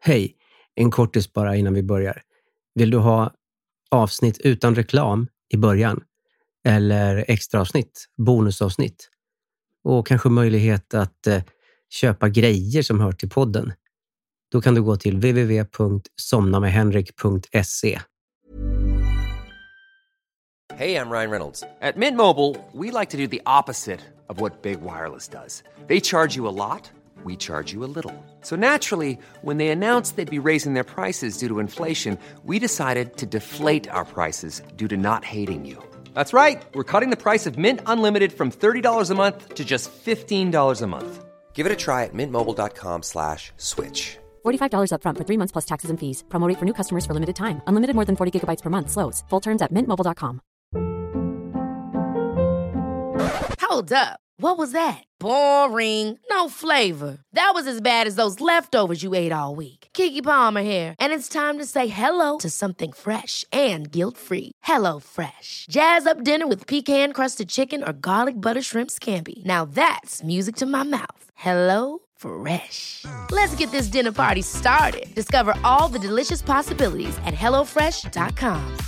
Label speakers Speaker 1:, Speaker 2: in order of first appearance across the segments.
Speaker 1: Hej, en kortis bara innan vi börjar. Vill du ha avsnitt utan reklam i början? Eller extra avsnitt, bonusavsnitt? Och kanske möjlighet att köpa grejer som hör till podden? Då kan du gå till www.somnamedhenrik.se.
Speaker 2: Hey, I'm Ryan Reynolds. At Mint Mobile, we like to do the opposite of what Big Wireless does. They charge you a lot, we charge you a little. So naturally, when they announced they'd be raising their prices due to inflation, we decided to deflate our prices due to not hating you. That's right. We're cutting the price of Mint Unlimited from $30 a month to just $15 a month. Give it a try at mintmobile.com/switch.
Speaker 3: $45 up front for 3 months plus taxes and fees. Promo rate for new customers for limited time. Unlimited more than 40 gigabytes per month. Slows full terms at mintmobile.com.
Speaker 4: Hold up. What was that? Boring. No flavor. That was as bad as those leftovers you ate all week. Keke Palmer here, and it's time to say hello to something fresh and guilt-free. Hello Fresh. Jazz up dinner with pecan-crusted chicken or garlic butter shrimp scampi. Now that's music to my mouth. Hello Fresh. Let's get this dinner party started. Discover all the delicious possibilities at hellofresh.com.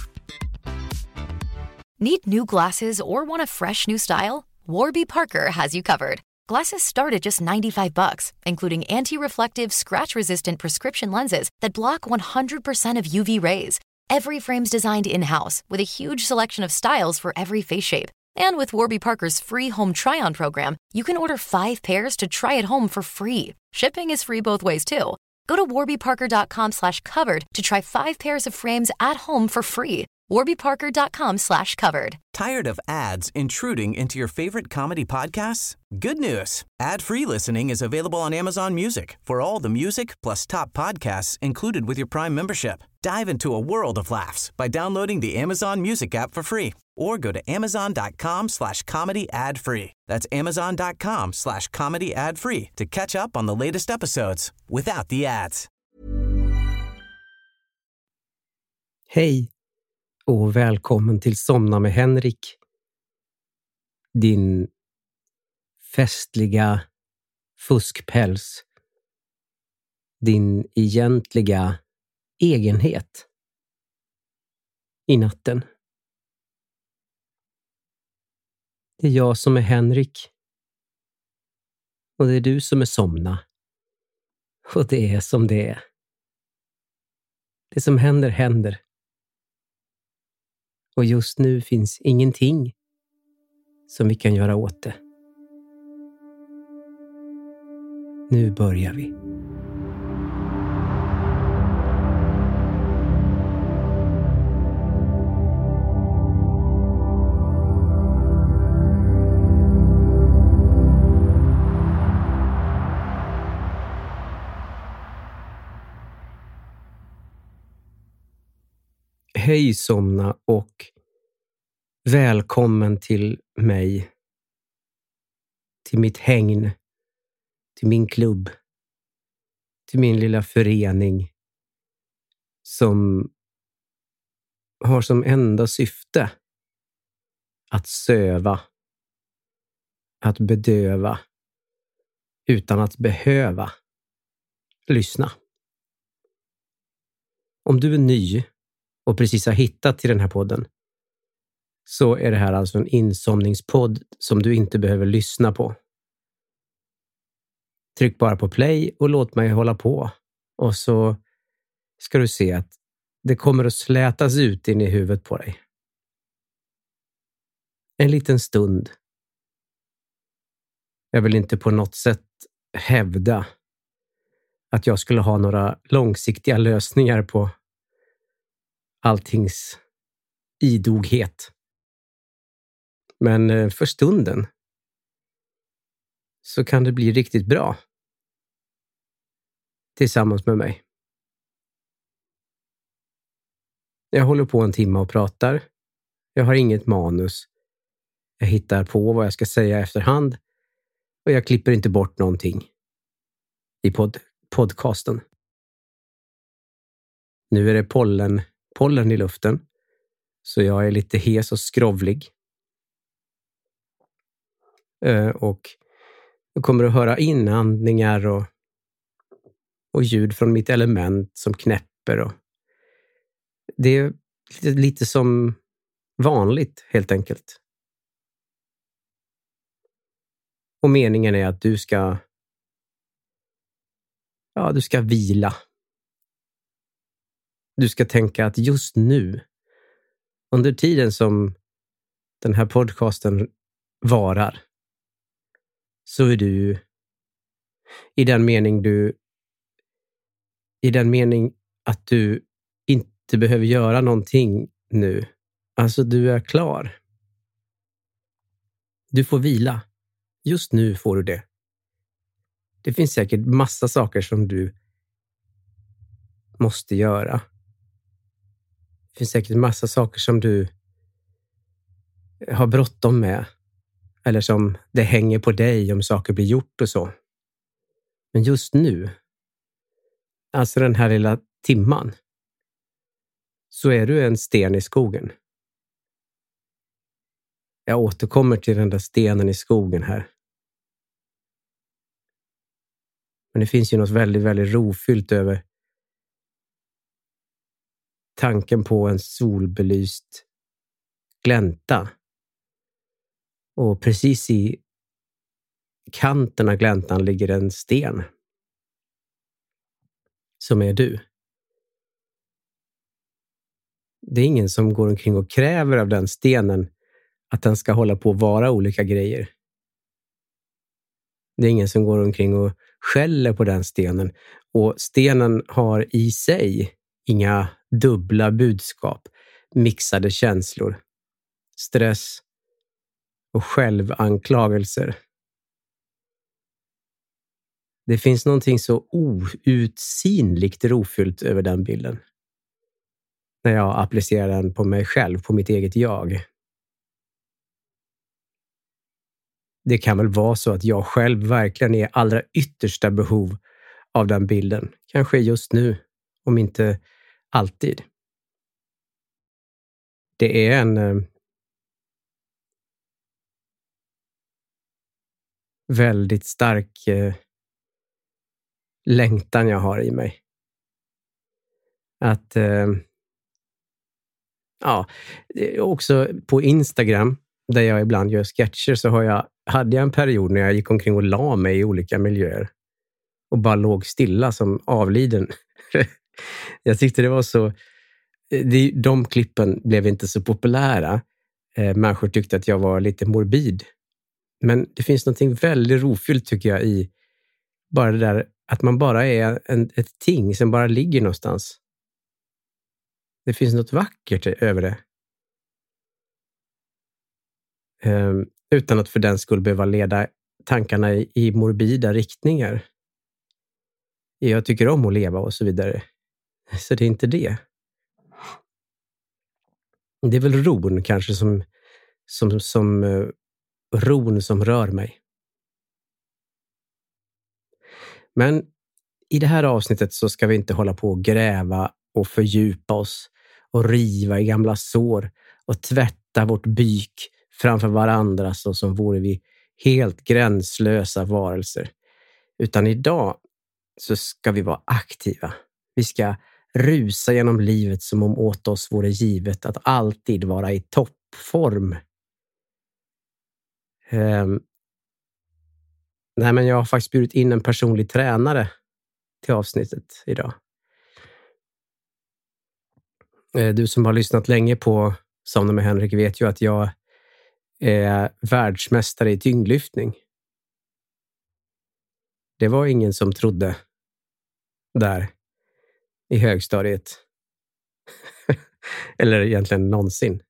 Speaker 5: Need new glasses or want a fresh new style? Warby Parker has you covered. Glasses start at just $95, including anti-reflective, scratch-resistant prescription lenses that block 100% of UV rays. Every frame's designed in-house with a huge selection of styles for every face shape. And with Warby Parker's free home try-on program, you can order 5 pairs to try at home for free. Shipping is free both ways too. Go to warbyparker.com/covered to try 5 pairs of frames at home for free. warbyparker.com/covered.
Speaker 6: Tired of ads intruding into your favorite comedy podcasts? Good news. Ad-free listening is available on Amazon Music for all the music plus top podcasts included with your Prime membership. Dive into a world of laughs by downloading the Amazon Music app for free or go to amazon.com/comedy ad-free. That's amazon.com/comedy ad-free to catch up on the latest episodes without the ads.
Speaker 1: Hej och välkommen till Somna med Henrik. Din festliga fuskpäls. Din egentliga egenhet i natten. Det är jag som är Henrik. Och det är du som är Somna. Och det är som det är. Det som händer, händer. Och just nu finns ingenting som vi kan göra åt det. Nu börjar vi. Hej Somna och välkommen till mig, till mitt hägn, till min klubb, till min lilla förening som har som enda syfte att söva, att bedöva utan att behöva lyssna. Om du är ny och precis har hittat till den här podden så är det här alltså en insomningspodd som du inte behöver lyssna på. Tryck bara på play och låt mig hålla på. Och så ska du se att det kommer att slätas ut in i huvudet på dig. En liten stund. Jag vill inte på något sätt hävda att jag skulle ha några långsiktiga lösningar på alltings idoghet. Men för stunden så kan det bli riktigt bra tillsammans med mig. Jag håller på en timme och pratar. Jag har inget manus. Jag hittar på vad jag ska säga efterhand och jag klipper inte bort någonting i podcasten. Nu är det pollen i luften så jag är lite hes och skrovlig. Och du kommer att höra inandningar och ljud från mitt element som knäpper. Och det är lite som vanligt helt enkelt. Och meningen är att du ska vila. Du ska tänka att just nu, under tiden som den här podcasten varar, så är du i den mening att du inte behöver göra någonting nu. Alltså du är klar. Du får vila. Just nu får du det. Det finns säkert massa saker som du måste göra. Det finns säkert massa saker som du har bråttom med. Eller som det hänger på dig om saker blir gjort och så. Men just nu, alltså den här lilla timman, så är du en sten i skogen. Jag återkommer till den där stenen i skogen här. Men det finns ju något väldigt, väldigt rofyllt över tanken på en solbelyst glänta. Och precis i kanten av gläntan ligger en sten. Som är du. Det är ingen som går omkring och kräver av den stenen att den ska hålla på att vara olika grejer. Det är ingen som går omkring och skäller på den stenen. Och stenen har i sig inga dubbla budskap, mixade känslor, stress och självanklagelser. Det finns någonting så outsinligt rofyllt över den bilden. När jag applicerar den på mig själv, på mitt eget jag. Det kan väl vara så att jag själv verkligen är allra yttersta behov av den bilden. Kanske just nu, om inte alltid. Det är en väldigt stark längtan jag har i mig. Att också på Instagram, där jag ibland gör sketcher, så hade jag en period när jag gick omkring och la mig i olika miljöer och bara låg stilla som avliden. Jag tyckte det var så... De klippen blev inte så populära. Människor tyckte att jag var lite morbid. Men det finns någonting väldigt rofyllt, tycker jag, i bara det där att man bara är ett ting som bara ligger någonstans. Det finns något vackert över det. Utan att för den skull behöva leda tankarna i morbida riktningar. Jag tycker om att leva och så vidare. Så det är inte det. Det är väl ron kanske som ron som rör mig. Men i det här avsnittet så ska vi inte hålla på och gräva och fördjupa oss och riva i gamla sår och tvätta vårt byk framför varandra så som vore vi helt gränslösa varelser. Utan idag så ska vi vara aktiva. Vi ska rusa genom livet som om åt oss vore givet att alltid vara i toppform. Men jag har faktiskt bjudit in en personlig tränare till avsnittet idag. Du som har lyssnat länge på Somna med Henrik vet ju att jag är världsmästare i tyngdlyftning. Det var ingen som trodde där i högstadiet. Eller egentligen någonsin.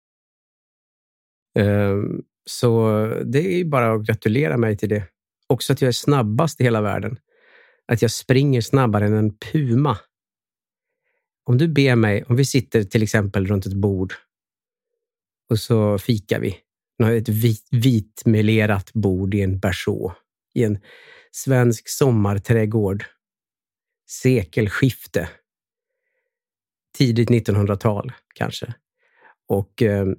Speaker 1: Så det är bara att gratulera mig till det. Också att jag är snabbast i hela världen. Att jag springer snabbare än en puma. Om du ber mig, om vi sitter till exempel runt ett bord och så fikar vi. Ett vitmelerat bord i en berså. I en svensk sommarträdgård. Sekelskifte. Tidigt 1900-tal kanske. Och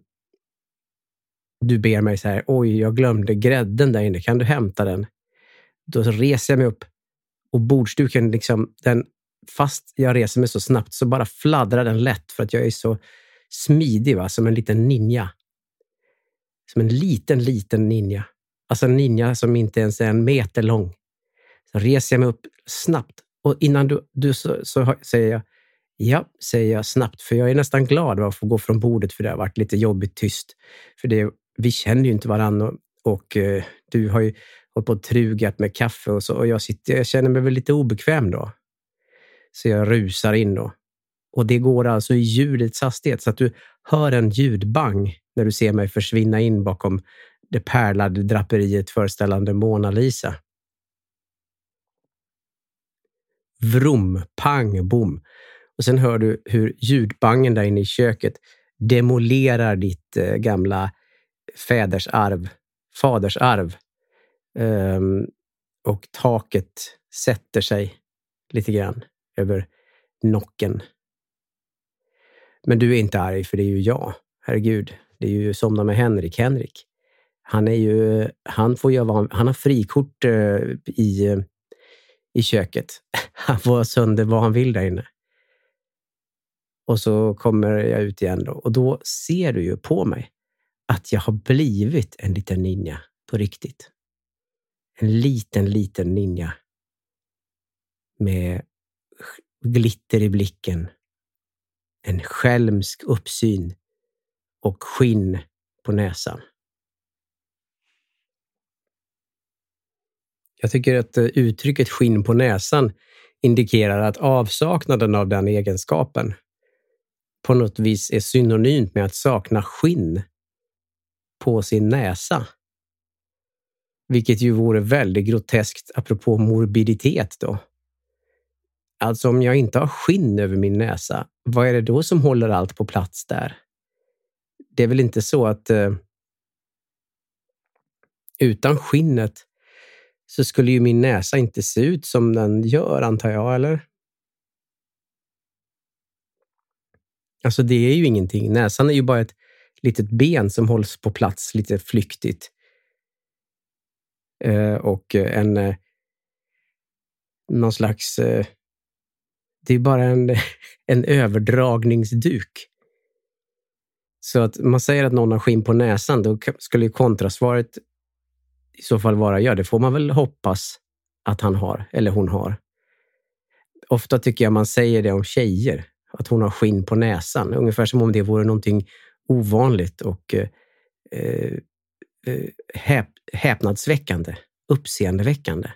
Speaker 1: du ber mig så här: oj, jag glömde grädden där inne. Kan du hämta den? Då reser jag mig upp Och bordsduken liksom, fast jag reser mig så snabbt så bara fladdrar den lätt för att jag är så smidig, va? Som en liten ninja. Som en liten ninja. Alltså en ninja som inte ens är 1 meter lång. Så reser jag mig upp snabbt. Och innan du så säger jag, ja, säger jag snabbt. För jag är nästan glad att få gå från bordet, för det har varit lite jobbigt tyst. För vi känner ju inte varandra. Och du har ju hållit på och trugat med kaffe och så. Och jag känner mig väl lite obekväm då. Så jag rusar in då. Och det går alltså i ljudets hastighet. Så att du hör en ljudbang när du ser mig försvinna in bakom det pärlade draperiet föreställande Mona Lisa. Vrum, pang, bom. Och sen hör du hur ljudbangen där inne i köket demolerar ditt gamla fadersarv. Och taket sätter sig lite grann över nocken. Men du är inte arg, för det är ju jag. Herregud, det är ju Somna med Henrik. Han har frikort i köket. Han får sönder vad han vill där inne. Och så kommer jag ut igen då. Och då ser du ju på mig att jag har blivit en liten ninja på riktigt. En liten ninja. Med glitter i blicken. En skälmsk uppsyn. Och skinn på näsan. Jag tycker att uttrycket skinn på näsan indikerar att avsaknaden av den egenskapen på något vis är synonymt med att sakna skinn på sin näsa. Vilket ju vore väldigt groteskt apropå morbiditet då. Alltså om jag inte har skinn över min näsa, vad är det då som håller allt på plats där? Det är väl inte så att utan skinnet så skulle ju min näsa inte se ut som den gör, antar jag, eller? Alltså det är ju ingenting. Näsan är ju bara ett litet ben som hålls på plats lite flyktigt. Och någon slags... det är bara en överdragningsduk. Så att man säger att någon har skinn på näsan, då skulle ju kontrasvaret i så fall vara, ja, det får man väl hoppas att han har, eller hon har. Ofta tycker jag man säger det om tjejer, att hon har skinn på näsan. Ungefär som om det vore någonting ovanligt och häpnadsväckande, uppseendeväckande.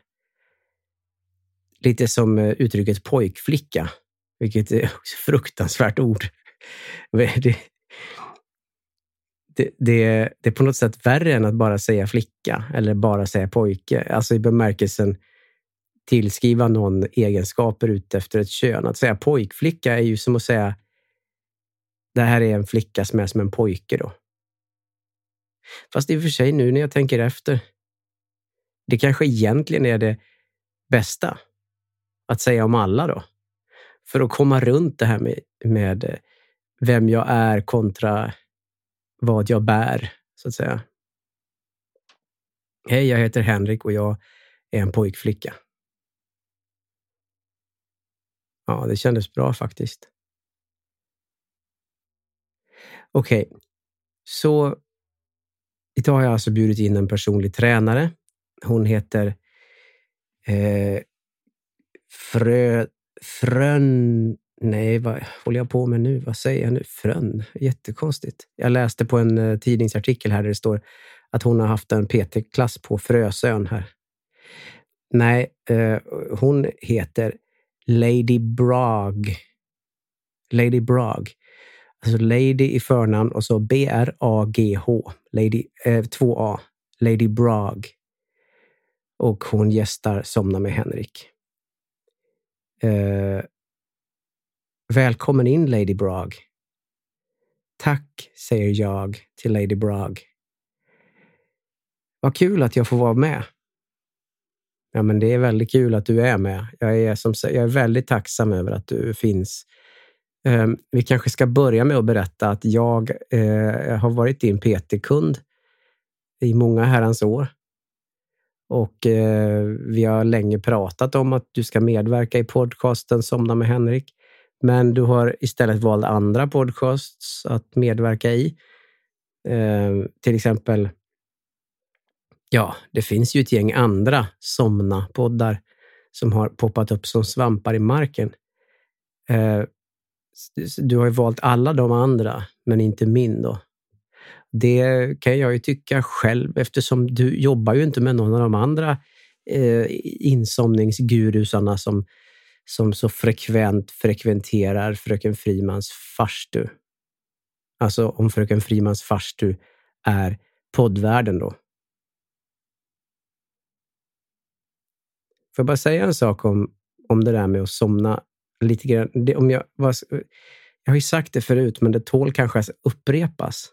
Speaker 1: Lite som uttrycket pojkflicka, vilket är också fruktansvärt ord. Det är på något sätt värre än att bara säga flicka eller bara säga pojke. Alltså i bemärkelsen tillskriva någon egenskaper ut efter ett kön. Att säga pojkflicka är ju som att säga det här är en flicka som är som en pojke då. Fast i och för sig nu när jag tänker efter, det kanske egentligen är det bästa att säga om alla då. För att komma runt det här med vem jag är kontra vad jag bär, så att säga. Hej, jag heter Henrik och jag är en pojkflicka. Ja, det kändes bra faktiskt. Okej, så idag har jag alltså bjudit in en personlig tränare. Hon heter Nej, vad håller jag på med nu? Vad säger jag nu? Frön. Jättekonstigt. Jag läste på en tidningsartikel här där det står att hon har haft en PT-klass på Frösön här. Nej, hon heter Lady Bragg. Lady Bragg. Alltså Lady i förnamn och så B-R-A-G-H. Lady, 2A. Lady Bragg. Och hon gästar Somna med Henrik. Välkommen in, Lady Bragg. Tack, säger jag till Lady Bragg. Vad kul att jag får vara med. Ja, men det är väldigt kul att du är med. Jag är väldigt tacksam över att du finns. Vi kanske ska börja med att berätta att jag har varit din PT-kund i många herrans år. Och vi har länge pratat om att du ska medverka i podcasten Somna med Henrik. Men du har istället valt andra podcasts att medverka i. Till exempel, ja, det finns ju ett gäng andra somna-poddar som har poppat upp som svampar i marken. Du har ju valt alla de andra, men inte min då. Det kan jag ju tycka själv, eftersom du jobbar ju inte med någon av de andra insomningsgurusarna som så frekventerar Fröken Frimans farstu. Alltså om Fröken Frimans farstu är poddvärlden då. Får jag bara säga en sak om det där med att somna lite grann. Jag har ju sagt det förut, men det tål kanske att upprepas.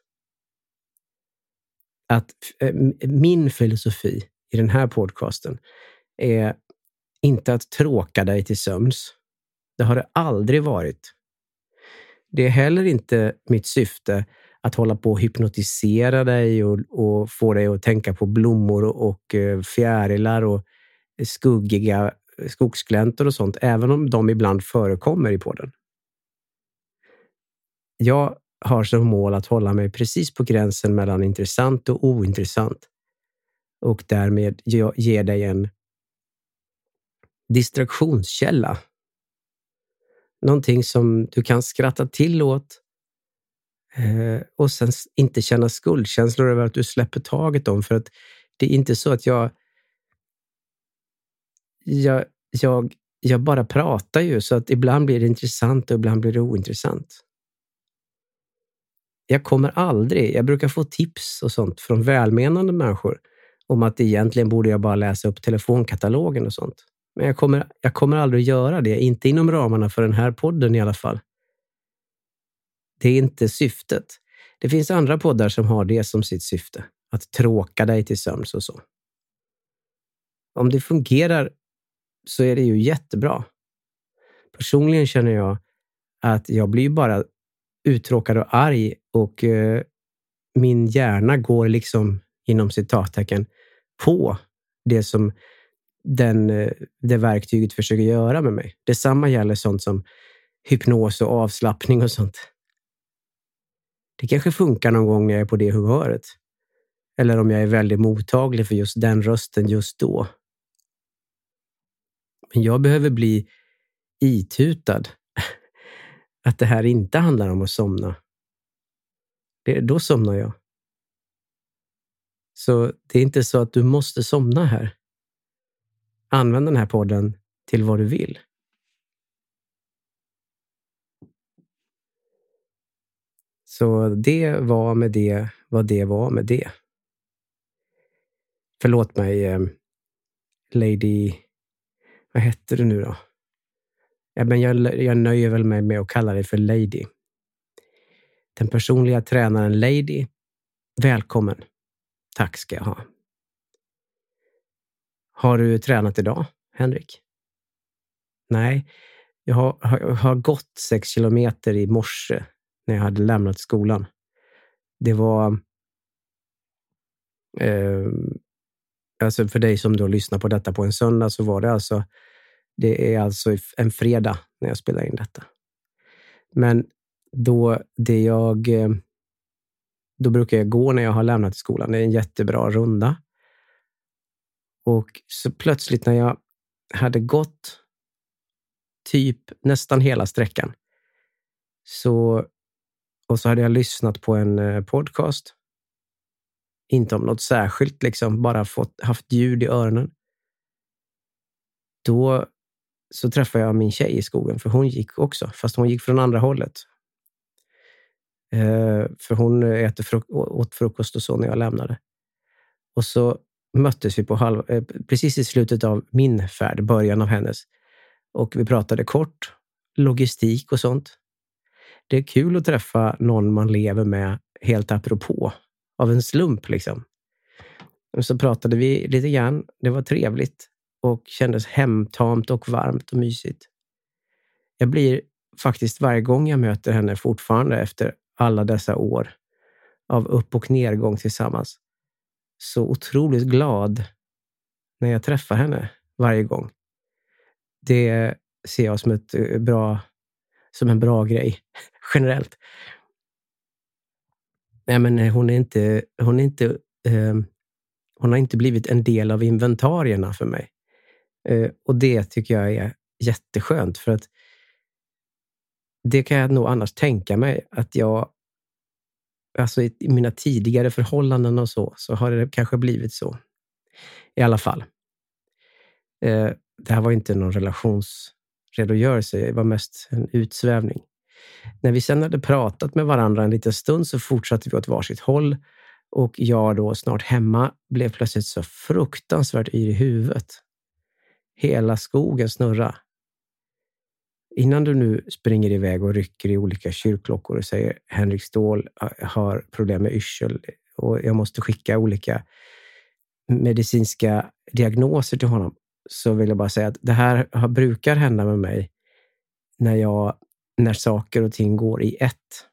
Speaker 1: Att min filosofi i den här podcasten är inte att tråka dig till sömns. Det har det aldrig varit. Det är heller inte mitt syfte att hålla på och hypnotisera dig och få dig att tänka på blommor och fjärilar och skuggiga skogsgläntor och sånt, även om de ibland förekommer i podden. Jag har som mål att hålla mig precis på gränsen mellan intressant och ointressant och därmed ge dig en distraktionskälla. Någonting som du kan skratta till åt och sen inte känna skuldkänslor över att du släpper taget om, för att det är inte så att jag bara pratar ju, så att ibland blir det intressant och ibland blir det ointressant. Jag brukar få tips och sånt från välmenande människor om att egentligen borde jag bara läsa upp telefonkatalogen och sånt. Men jag kommer aldrig att göra det, inte inom ramarna för den här podden i alla fall. Det är inte syftet. Det finns andra poddar som har det som sitt syfte, att tråka dig till sömns och så. Om det fungerar så är det ju jättebra. Personligen känner jag att jag blir bara uttråkad och arg och min hjärna går liksom inom citattecken på det som det verktyget försöker göra med mig. Detsamma gäller sånt som hypnos och avslappning och sånt. Det kanske funkar någon gång när jag är på det humöret. Eller om jag är väldigt mottaglig för just den rösten just då. Men jag behöver bli itutad att det här inte handlar om att somna. Då somnar jag. Så det är inte så att du måste somna här. Använd den här podden till vad du vill. Så det var med det, vad det var med det. Förlåt mig, Lady... Vad heter du nu då? Ja, men jag nöjer väl mig med att kalla dig för Lady. Den personliga tränaren Lady. Välkommen. Tack ska jag ha. Har du tränat idag, Henrik? Nej, jag har gått 6 kilometer i morse när jag hade lämnat skolan. Det var... alltså för dig som då lyssnar på detta på en söndag så var det alltså... Det är alltså en fredag när jag spelar in detta. Men då brukar jag gå när jag har lämnat skolan. Det är en jättebra runda. Och så plötsligt när jag hade gått typ nästan hela sträckan och så hade jag lyssnat på en podcast. Inte om något särskilt, liksom bara haft ljud i öronen. Då så träffade jag min tjej i skogen, för hon gick också, fast hon gick från andra hållet. För hon åt frukost och så när jag lämnade. Och så möttes vi på precis i slutet av min färd, början av hennes. Och vi pratade kort, logistik och sånt. Det är kul att träffa någon man lever med helt apropå, av en slump liksom. Och så pratade vi lite grann, det var trevligt. Och kändes hemtamt och varmt och mysigt. Jag blir faktiskt varje gång jag möter henne fortfarande efter alla dessa år av upp- och nedgång tillsammans så otroligt glad när jag träffar henne varje gång. Det ser jag som en bra grej generellt. Nej, men hon har inte blivit en del av inventarierna för mig. Och det tycker jag är jätteskönt, för att det kan jag nog annars tänka mig att jag, alltså i mina tidigare förhållanden och så har det kanske blivit så. I alla fall. Det här var inte någon relationsredogörelse, det var mest en utsvävning. När vi sen hade pratat med varandra en liten stund så fortsatte vi åt varsitt håll, och jag då snart hemma blev plötsligt så fruktansvärt yr i huvudet. Hela skogen snurra. Innan du nu springer iväg och rycker i olika kyrkklockor och säger Henrik Ståhl har problem med yrsel och jag måste skicka olika medicinska diagnoser till honom, så vill jag bara säga att det här brukar hända med mig när saker och ting går i ett.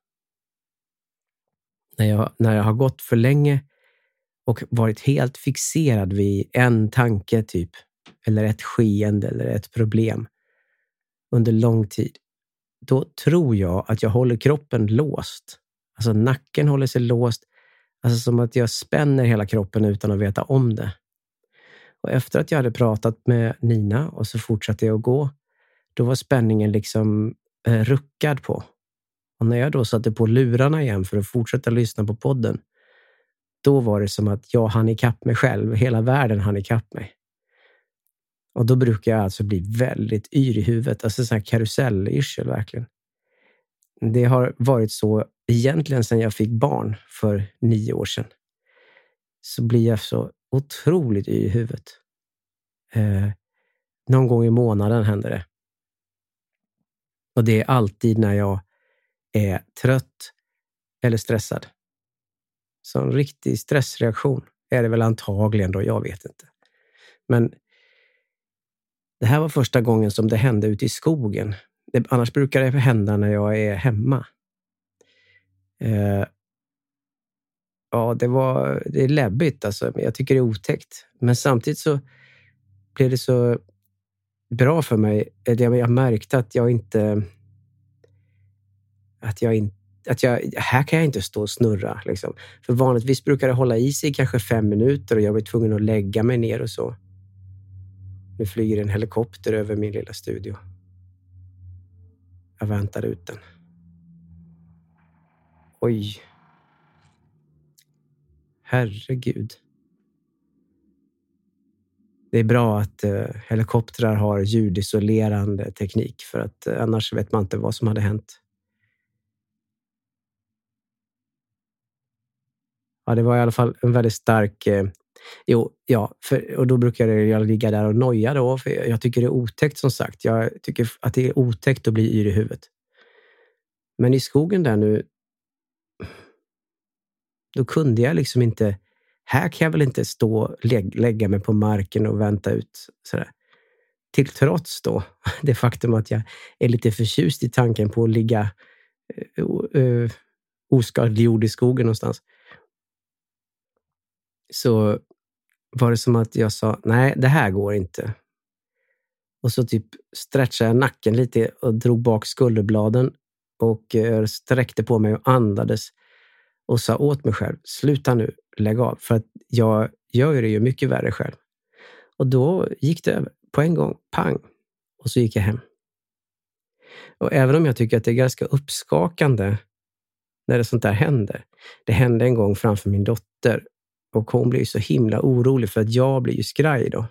Speaker 1: När jag har gått för länge och varit helt fixerad vid en tanke typ, eller ett skeende eller ett problem under lång tid, då tror jag att jag håller kroppen låst. Alltså nacken håller sig låst. Alltså som att jag spänner hela kroppen utan att veta om det. Och efter att jag hade pratat med Nina och så fortsatte jag att gå, då var spänningen liksom ruckad på. Och när jag då satte på lurarna igen för att fortsätta lyssna på podden, då var det som att jag hann ikapp mig själv. Hela världen hann ikapp mig. Och då brukar jag alltså bli väldigt yr i huvudet. Alltså sån här karusellyrsel verkligen. Det har varit så egentligen sedan jag fick barn för 9 år sedan. Så blir jag så otroligt yr i huvudet. Någon gång i månaden händer det. Och det är alltid när jag är trött eller stressad. Så en riktig stressreaktion är det väl antagligen då, jag vet inte. Men det här var första gången som det hände ute i skogen. Annars brukar det hända när jag är hemma. Ja, det är läbbigt alltså. Jag tycker det är otäckt. Men samtidigt så blev det så bra för mig. Jag märkte att här kan jag inte stå och snurra liksom. För vanligtvis brukar det hålla i sig kanske 5 minuter och jag blir tvungen att lägga mig ner och så. Nu flyger en helikopter över min lilla studio. Jag väntar ut den. Oj. Herregud. Det är bra att helikoptrar har ljudisolerande teknik, för att annars vet man inte vad som hade hänt. Ja, det var i alla fall en väldigt stark... och då brukar jag ligga där och noja då, för jag tycker det är otäckt som sagt. Jag tycker att det är otäckt att bli yr i huvudet. Men i skogen där nu, då kunde jag liksom inte... Här kan jag väl inte stå och lägga mig på marken och vänta ut sådär. Till trots då det faktum att jag är lite förtjust i tanken på att ligga oskadliggjord i skogen någonstans. Så var det som att jag sa, nej, det här går inte. Och så typ stretchade jag nacken lite och drog bak skulderbladen och sträckte på mig och andades och sa åt mig själv, sluta nu, lägg av. För att jag gör det ju mycket värre själv. Och då gick det över på en gång, pang. Och så gick jag hem. Och även om jag tycker att det är ganska uppskakande när det sånt där händer. Det hände en gång framför min dotter. Och hon blir ju så himla orolig för att jag blir ju skraj då.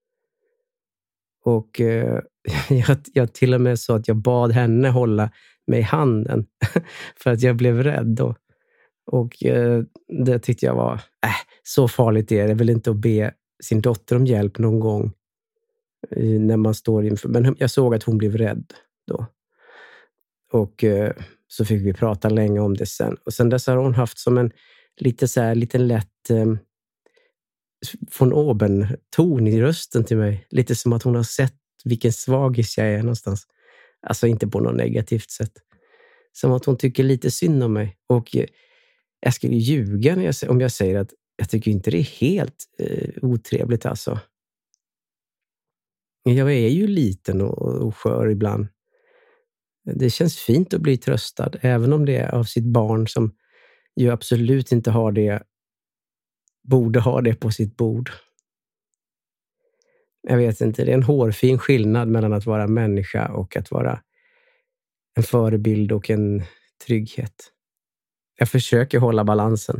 Speaker 1: Och jag till och med så att jag bad henne hålla mig i handen. För att jag blev rädd då. Och det tyckte jag var, så farligt är det väl inte att be sin dotter om hjälp någon gång. När man står inför. Men jag såg att hon blev rädd då. Och så fick vi prata länge om det sen. Och sen dess har hon haft som en liten lätt von oben-ton i rösten till mig. Lite som att hon har sett vilken svagis jag är någonstans. Alltså inte på något negativt sätt. Som att hon tycker lite synd om mig. Och jag skulle ljuga om jag säger att jag tycker inte det är helt otrevligt alltså. Jag är ju liten och skör ibland. Det känns fint att bli tröstad, även om det är av sitt barn som ju absolut inte har det, borde ha det på sitt bord. Jag vet inte, det är en hårfin skillnad mellan att vara människa och att vara en förebild och en trygghet. Jag försöker hålla balansen.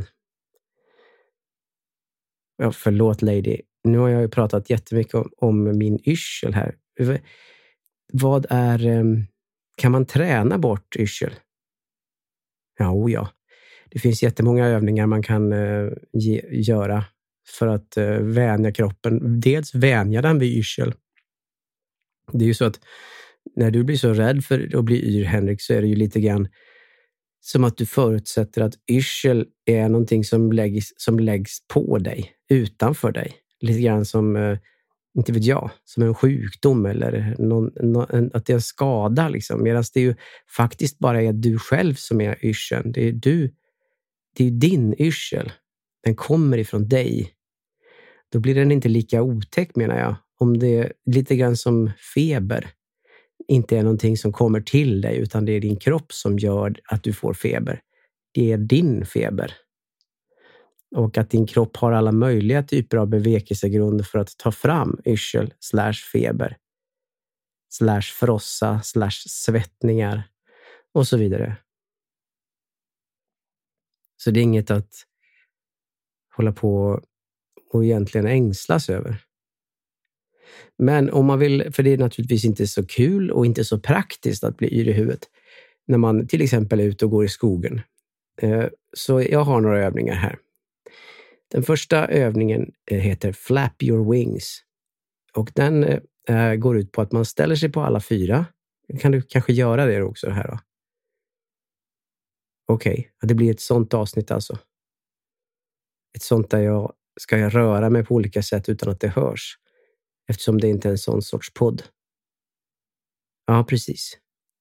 Speaker 1: Ja, förlåt lady. Nu har jag ju pratat jättemycket om min yrsel här. Vad är... Kan man träna bort yrsel? Ja. Det finns jättemånga övningar man kan göra för att vänja kroppen. Dels vänja den vid yrsel. Det är ju så att när du blir så rädd för att bli yr, Henrik, så är det ju lite grann som att du förutsätter att yrsel är någonting som läggs på dig, utanför dig. Lite grann som, inte vet jag, som en sjukdom eller att det är en skada liksom. Medan det ju faktiskt bara är du själv som är yrseln. Det är din yrsel. Den kommer ifrån dig. Då blir den inte lika otäck, menar jag. Om det är lite grann som feber. Inte är någonting som kommer till dig, utan det är din kropp som gör att du får feber. Det är din feber. Och att din kropp har alla möjliga typer av bevekelsegrunder för att ta fram yrsel /feber /frossa /svettningar och så vidare. Så det är inget att hålla på och egentligen ängslas över. Men om man vill, för det är naturligtvis inte så kul och inte så praktiskt att bli yr i huvudet när man till exempel är ute och går i skogen. Så jag har några övningar här. Den första övningen heter Flap your wings. Och den går ut på att man ställer sig på alla fyra. Kan du kanske göra det också här då? Okej, det blir ett sånt avsnitt alltså. Ett sånt där jag ska röra mig på olika sätt utan att det hörs. Eftersom det inte är en sån sorts podd. Ja, precis.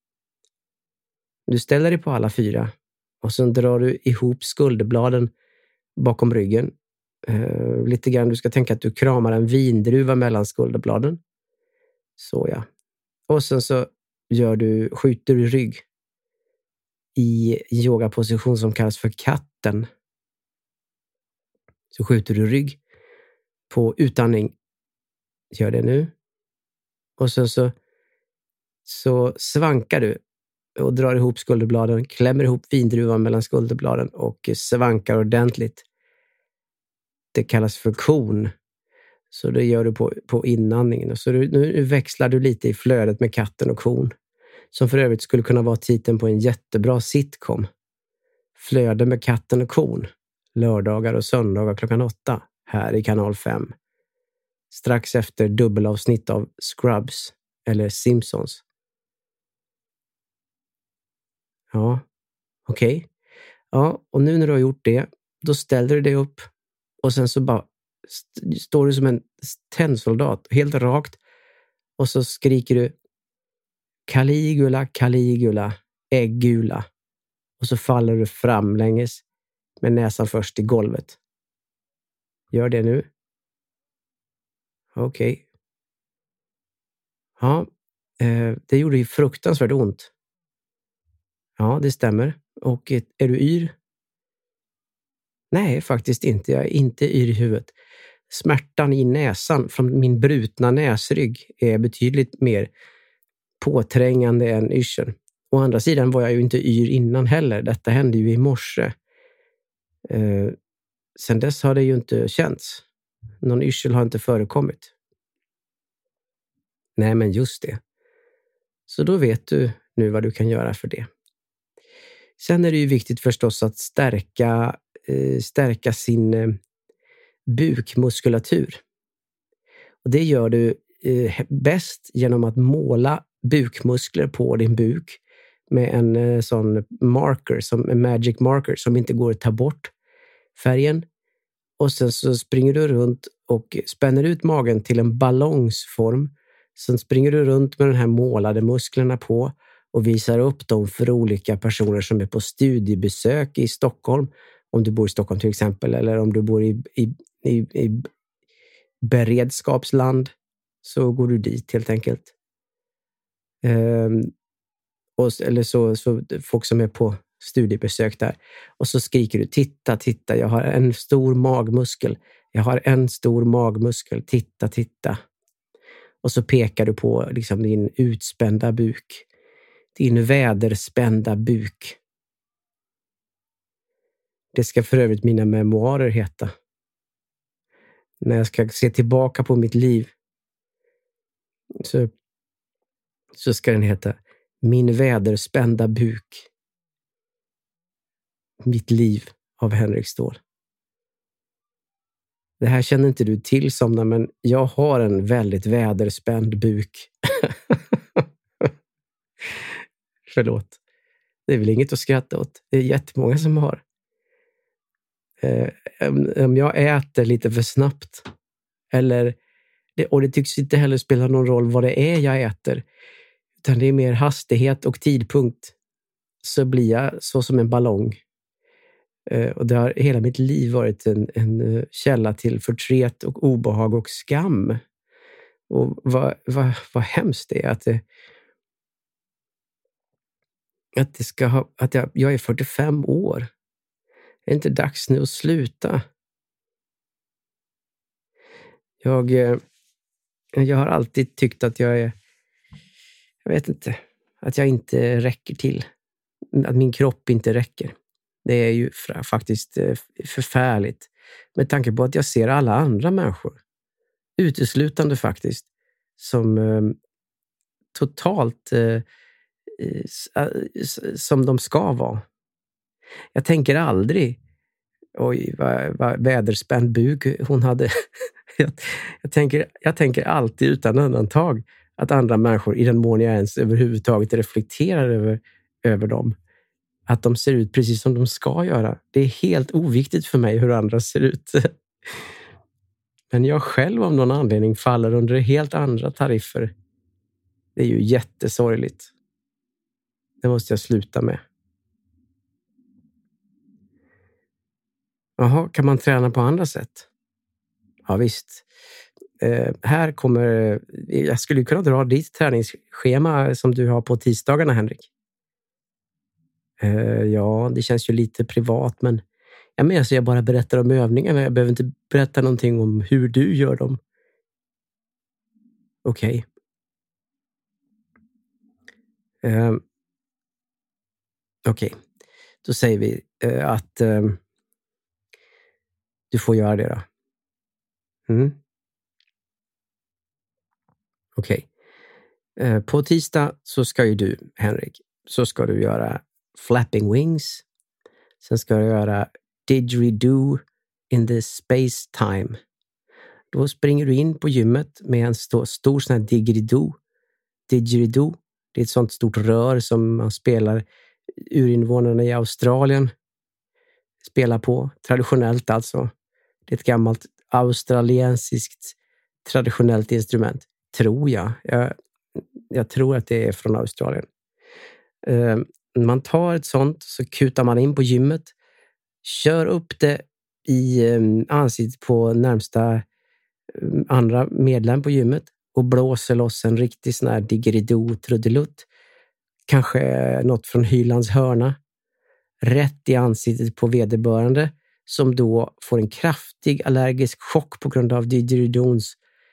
Speaker 1: Du ställer dig på alla fyra. Och sen drar du ihop skulderbladen bakom ryggen. Lite grann, du ska tänka att du kramar en vindruva mellan skulderbladen. Så ja. Och sen så skjuter du rygg. I yogaposition som kallas för katten. Så skjuter du rygg på utandning. Gör det nu. Och sen så svankar du och drar ihop skulderbladen, klämmer ihop vindruvan mellan skulderbladen och svankar ordentligt. Det kallas för kon. Så det gör du på inandningen. Så nu växlar du lite i flödet med katten och kon. Som för övrigt skulle kunna vara titeln på en jättebra sitcom. Flöde med katten och kon. Lördagar och söndagar 8:00 här i kanal 5. Strax efter dubbelavsnitt av Scrubs eller Simpsons. Ja, okej. Ja, och nu när du har gjort det, då ställer du dig upp och sen så bara står du som en tennsoldat, helt rakt. Och så skriker du Caligula, Caligula, äggula. Och så faller du framlänges med näsan först i golvet. Gör det nu. Okej. Ja, det gjorde ju fruktansvärt ont. Ja, det stämmer. Och är du yr? Nej, faktiskt inte. Jag är inte yr i huvudet. Smärtan i näsan från min brutna näsrygg är betydligt mer påträngande än yrseln. Å andra sidan var jag ju inte yr innan heller. Detta hände ju i morse. Sen dess har det ju inte känts. Någon yrsel har inte förekommit. Nej, men just det. Så då vet du nu vad du kan göra för det. Sen är det ju viktigt förstås att stärka sin bukmuskulatur. Och det gör du bäst genom att måla bukmuskler på din buk med en sån marker, som en magic marker som inte går att ta bort färgen. Och sen så springer du runt och spänner ut magen till en ballongsform. Sen springer du runt med de här målade musklerna på och visar upp dem för olika personer som är på studiebesök i Stockholm. Om du bor i Stockholm till exempel, eller om du bor i beredskapsland så går du dit helt enkelt. Eller så folk som är på studiebesök där. Och så skriker du, titta, jag har en stor magmuskel. Jag har en stor magmuskel, titta. Och så pekar du på liksom din utspända buk. Din väderspända buk. Det ska för övrigt mina memoarer heta. När jag ska se tillbaka på mitt liv så ska den heta Min väderspända buk. Mitt liv av Henrik Ståhl. Det här känner inte du till, Somna, men jag har en väldigt väderspänd buk. Förlåt. Det är väl inget att skratta åt. Det är jättemånga som har. Om jag äter lite för snabbt och det tycks inte heller spela någon roll vad det är jag äter, utan det är mer hastighet och tidpunkt, så blir jag så som en ballong. Och det har hela mitt liv varit en källa till förtret och obehag och skam. Och vad hemskt det är att jag är 45 år. Är det inte dags nu att sluta? Jag har alltid tyckt att jag vet inte, att jag inte räcker till. Att min kropp inte räcker. Det är ju faktiskt förfärligt. Med tanke på att jag ser alla andra människor, uteslutande faktiskt, som totalt som de ska vara. Jag tänker aldrig, oj vad väderspänd buk hon hade. jag tänker alltid utan undantag att andra människor, i den mån jag ens överhuvudtaget reflekterar över dem, att de ser ut precis som de ska göra. Det är helt oviktigt för mig hur andra ser ut. Men jag själv av någon anledning faller under helt andra tariffer. Det är ju jättesorgligt. Det måste jag sluta med. Jaha, kan man träna på andra sätt? Ja visst. Här kommer... Jag skulle kunna dra ditt träningsschema som du har på tisdagarna, Henrik. Ja, det känns ju lite privat, men jag bara berättar om övningarna. Jag behöver inte berätta någonting om hur du gör dem. Okej. Okej. Då säger vi att du får göra det då. Okej. På tisdag så ska ju du, Henrik, så ska du göra flapping wings. Sen ska du göra didgeridoo in the space time. Då springer du in på gymmet med en stor sån här didgeridoo. Didgeridoo, det är ett sånt stort rör som man spelar, urinvånarna i Australien spelar på. Traditionellt alltså. Det är ett gammalt australiensiskt traditionellt instrument. Tror jag. Jag tror att det är från Australien. Man tar ett sånt, så kutar man in på gymmet. Kör upp det i ansiktet på närmsta andra medlem på gymmet och blåser loss en riktig sån här didgeridoo-trudelutt. Kanske något från Hylands hörna. Rätt i ansiktet på vederbörande, som då får en kraftig allergisk chock på grund av didgeridoons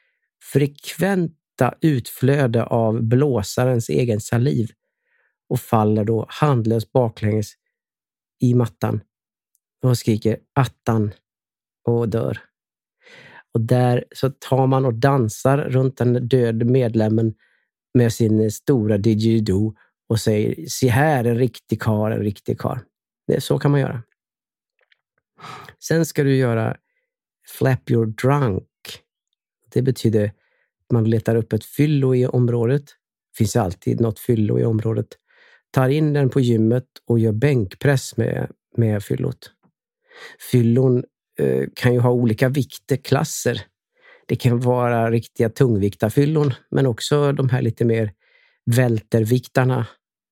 Speaker 1: frekventa utflöde av blåsarens egen saliv och faller då handlöst baklänges i mattan och skriker attan och dör. Och där så tar man och dansar runt den döde medlemmen med sin stora didgeridoo och säger, se här, en riktig karl. Så kan man göra. Sen ska du göra flap your drunk. Det betyder att man letar upp ett fyllo i området. Det finns alltid något fyllo i området. Tar in den på gymmet och gör bänkpress med fyllot. Fyllon kan ju ha olika viktklasser. Det kan vara riktiga tungviktarfyllon, men också de här lite mer välterviktarna.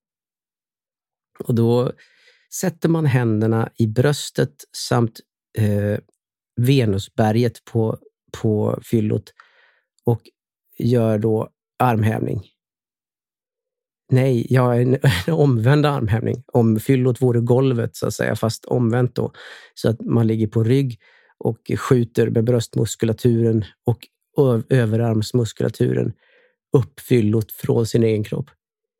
Speaker 1: Och då sätter man händerna i bröstet samt Venusberget på fyllot och gör då armhävning. Nej, jag är en omvänd armhävning. Om fyllot vore golvet så att säga, fast omvänt då. Så att man ligger på rygg och skjuter med bröstmuskulaturen och överarmsmuskulaturen upp fyllot från sin egen kropp.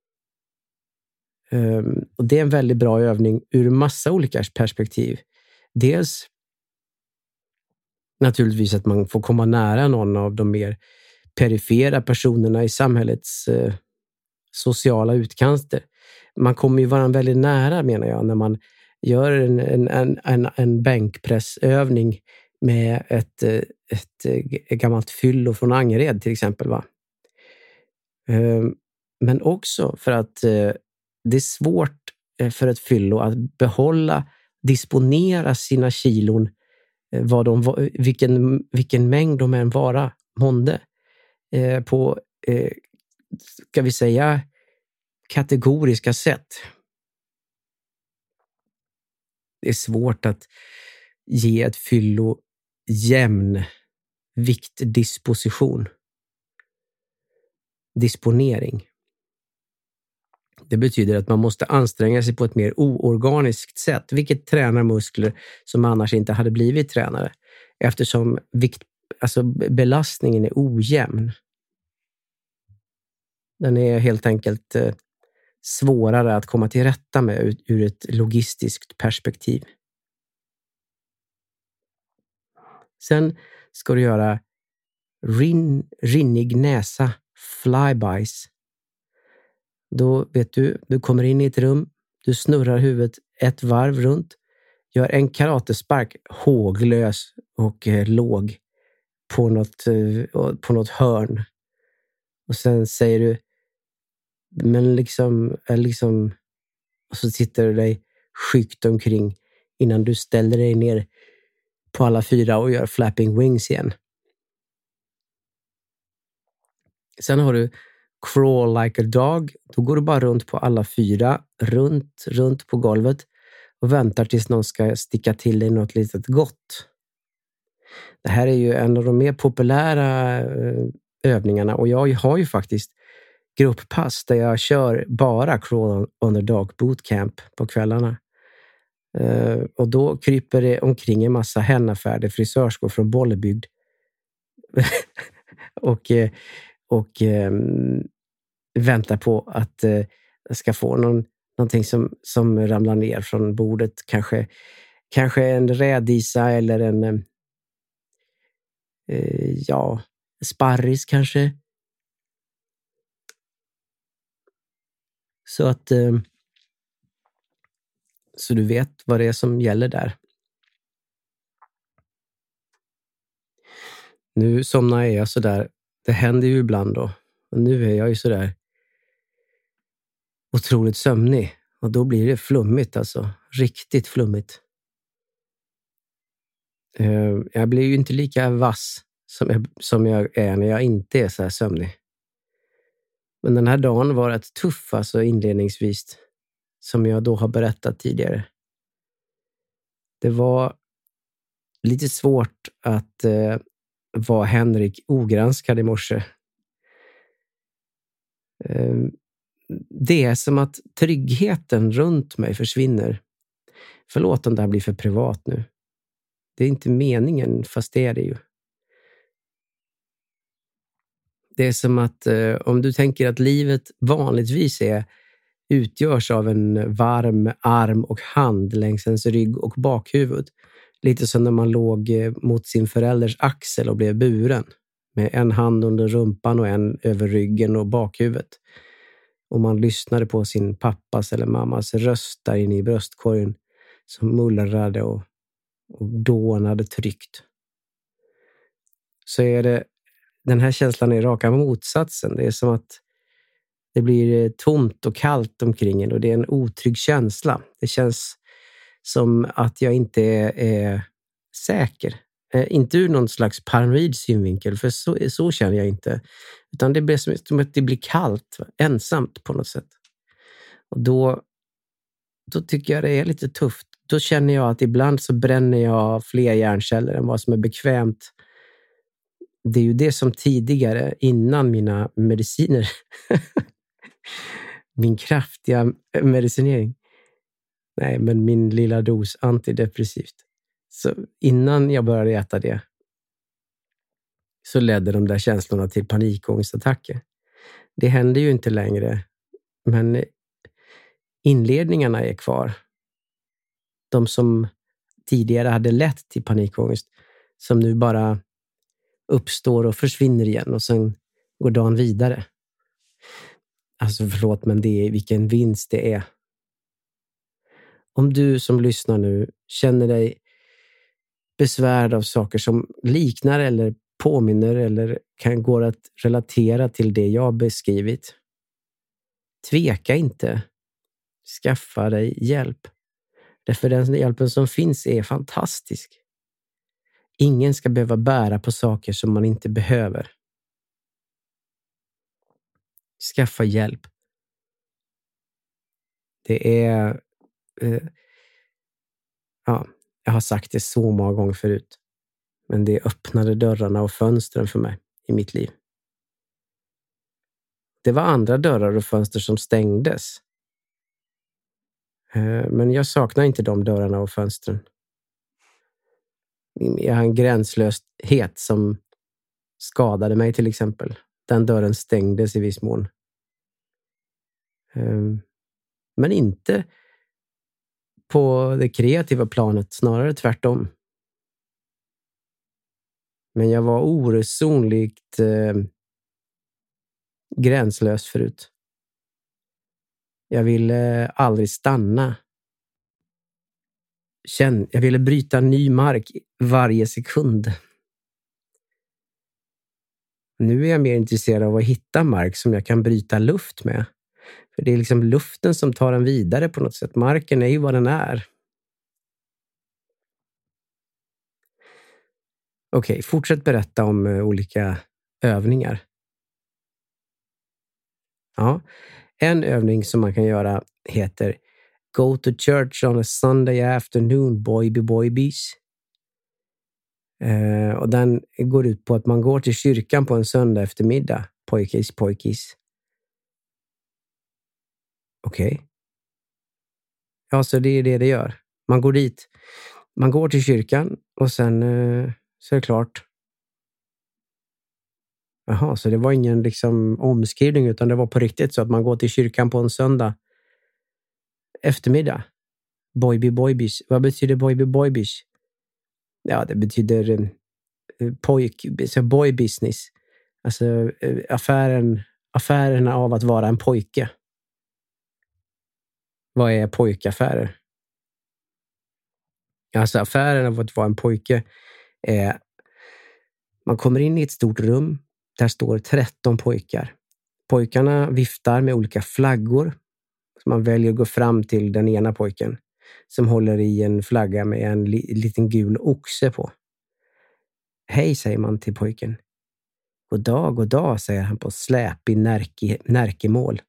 Speaker 1: Och det är en väldigt bra övning ur massa olika perspektiv. Dels naturligtvis att man får komma nära någon av de mer perifera personerna i samhällets sociala utkanter. Man kommer ju varandra väldigt nära, menar jag, när man gör en bänkpressövning med ett gammalt fyllo från Angered till exempel. Va? Men också för att det är svårt för ett fyllo att disponera sina kilon, vilken mängd de än vara månde, på ska vi säga kategoriska sätt. Det är svårt att ge ett fyllo jämn viktdisposition. Disponering. Det betyder att man måste anstränga sig på ett mer oorganiskt sätt, vilket tränar muskler som annars inte hade blivit tränare, eftersom belastningen är ojämn. Den är helt enkelt svårare att komma till rätta med ur ett logistiskt perspektiv. Sen ska du göra rinnig näsa flybys. Då vet du kommer in i ett rum, du snurrar huvudet ett varv runt, gör en karatespark håglös och låg på något hörn. Och sen säger du, men liksom och så sitter du dig skyggt omkring innan du ställer dig ner på alla fyra och gör flapping wings igen. Sen har du crawl like a dog. Då går du bara runt på alla fyra, runt på golvet och väntar tills någon ska sticka till dig något litet gott. Det här är ju en av de mer populära övningarna, och jag har ju faktiskt grupppass där jag kör bara crawl on the dog bootcamp på kvällarna. Och då kryper det omkring en massa hennafärdig frisörskor från Bollebygd och väntar på att jag ska få någonting som ramlar ner från bordet. Kanske en rädisa eller en sparris kanske. Så att så du vet vad det är som gäller där. Nu somnar jag sådär. Det händer ju ibland då. Och nu är jag ju sådär otroligt sömnig. Och då blir det flummigt alltså. Riktigt flummigt. Jag blir ju inte lika vass som jag är när jag inte är så här sömnig. Men den här dagen var rätt tuff alltså inledningsvis. Som jag då har berättat tidigare. Det var lite svårt att vara Henrik ogranskad i morse. Det är som att tryggheten runt mig försvinner. Förlåt om det här blir för privat nu. Det är inte meningen, fast det är det ju. Det är som att om du tänker att livet vanligtvis utgörs av en varm arm och hand längs ens rygg och bakhuvud. Lite som när man låg mot sin förälders axel och blev buren. Med en hand under rumpan och en över ryggen och bakhuvudet. Och man lyssnade på sin pappas eller mammas röst där inne i bröstkorgen. Som mullrade och dånade tryggt. Så är det, den här känslan är raka motsatsen. Det är som att det blir tomt och kallt omkring en och det är en otrygg känsla. Det känns som att jag inte är säker. Inte ur någon slags paranoid synvinkel, för så känner jag inte. Utan det blir som att det blir kallt, ensamt på något sätt. Och då tycker jag det är lite tufft. Då känner jag att ibland så bränner jag fler hjärnceller än vad som är bekvämt det är ju det som tidigare, innan mina mediciner, min kraftiga medicinering, nej, men min lilla dos antidepressivt. Så innan jag började äta det så ledde de där känslorna till panikångestattacker. Det händer ju inte längre, men inledningarna är kvar. De som tidigare hade lett till panikångest, som nu bara uppstår och försvinner igen och sen går dagen vidare. Alltså förlåt, men det är vilken vinst det är. Om du som lyssnar nu känner dig besvärd av saker som liknar eller påminner eller kan gå att relatera till det jag beskrivit, tveka inte. Skaffa dig hjälp. Därför den hjälpen som finns är fantastisk. Ingen ska behöva bära på saker som man inte behöver. Skaffa hjälp. Det är... jag har sagt det så många gånger förut. Men det öppnade dörrarna och fönstren för mig i mitt liv. Det var andra dörrar och fönster som stängdes. Men jag saknar inte de dörrarna och fönstren. Jag har en gränslöshet som skadade mig till exempel. Den dörren stängdes i viss mån. Men inte på det kreativa planet, snarare tvärtom. Men jag var oresonligt gränslös förut. Jag ville aldrig stanna. Jag ville bryta ny mark varje sekund. Nu är jag mer intresserad av att hitta mark som jag kan bryta luft med. För det är liksom luften som tar en vidare på något sätt. Marken är ju vad den är. Okej, fortsätt berätta om olika övningar. Ja, en övning som man kan göra heter Go to church on a Sunday afternoon, boys. Och den går ut på att man går till kyrkan på en söndag eftermiddag, pojkis. Okej. Ja, så det är det gör. Man går dit. Man går till kyrkan och sen så är det klart. Jaha, så det var ingen liksom omskrivning utan det var på riktigt så att man går till kyrkan på en söndag eftermiddag. Boys. Vad betyder boys? Ja, det betyder boy business. Alltså affärerna av att vara en pojke. Vad är pojkaffärer? Alltså affären av att vara en pojke är... Man kommer in i ett stort rum. Där står 13 pojkar. Pojkarna viftar med olika flaggor. Så man väljer att gå fram till den ena pojken. Som håller i en flagga med en liten gul oxe på. Hej, säger man till pojken. God dag, säger han på släpig närkemål.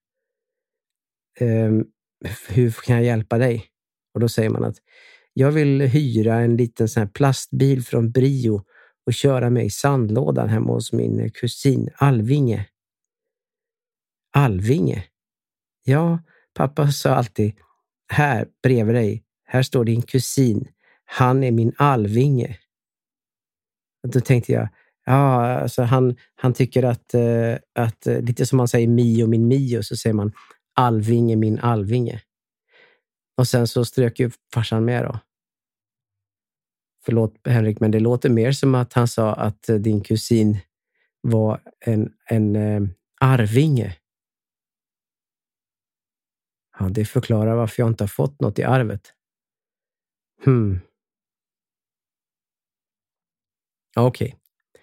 Speaker 1: Hur kan jag hjälpa dig? Och då säger man att jag vill hyra en liten sån här plastbil från Brio och köra mig i sandlådan hemma hos min kusin Alvinge. Alvinge? Ja, pappa sa alltid, här bredvid dig, här står din kusin. Han är min Alvinge. Och då tänkte jag, ja, alltså han tycker att lite som man säger Mio min Mio, så säger man Alvinge min Alvinge. Och sen så strök ju farsan med då. Förlåt Henrik, men det låter mer som att han sa att din kusin var en arvinge. Ja, det förklarar varför jag inte har fått något i arvet. Okej.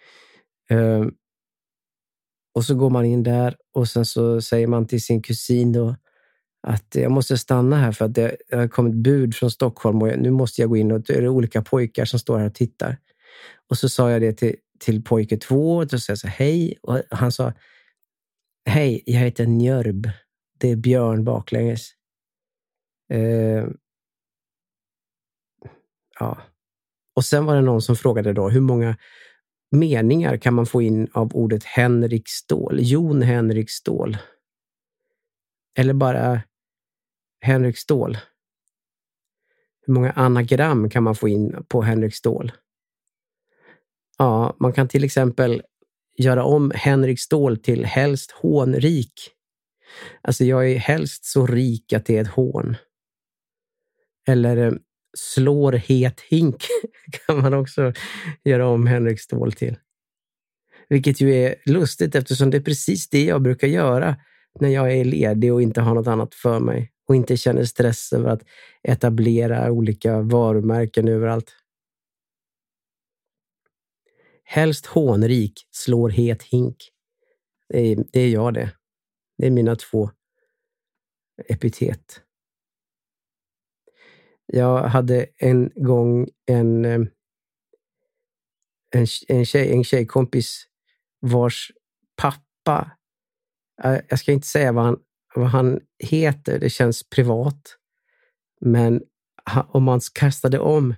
Speaker 1: Och så går man in där och sen så säger man till sin kusin då att jag måste stanna här för att det har kommit bud från Stockholm och nu måste jag gå in och det är olika pojkar som står här och tittar. Och så sa jag det till pojke 2 och så sa jag så hej, och han sa hej, jag heter Njörb. Det är Björn baklänges. Ja. Och sen var det någon som frågade då hur många meningar kan man få in av ordet Henrik Ståhl? Jon Henrik Ståhl. Eller bara Henrik Ståhl. Hur många anagram kan man få in på Henrik Ståhl? Ja, man kan till exempel göra om Henrik Ståhl till helst hånrik. Alltså jag är helst så rik att det är ett hån. Eller slår het hink kan man också göra om Henrik Ståhl till. Vilket ju är lustigt eftersom det är precis det jag brukar göra när jag är ledig och inte har något annat för mig. Och inte känner stress över att etablera olika varumärken överallt. Helst hånrik, slår het hink. Det är jag det. Det är mina 2 epitet. Jag hade en gång en tjejkompis vars pappa, jag ska inte säga vad han heter, det känns privat, men om man kastade om